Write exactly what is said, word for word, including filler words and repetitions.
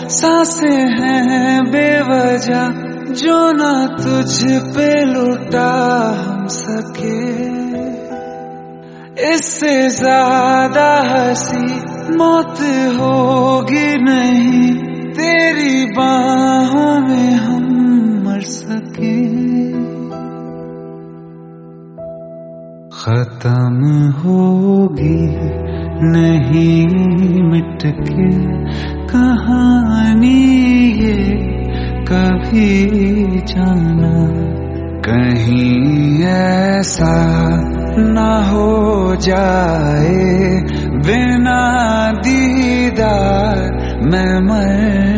सांसें हैं बेवजह जो ना तुझ पे लुटा हम सके। इससे ज्यादा हंसी मौत होगी नहीं, तेरी बाहों में हम मर सके। खत्म होगी नहीं मिट के कहानी ये कभी जाना, कहीं ऐसा ना हो जाए बिना दीदार मैं मर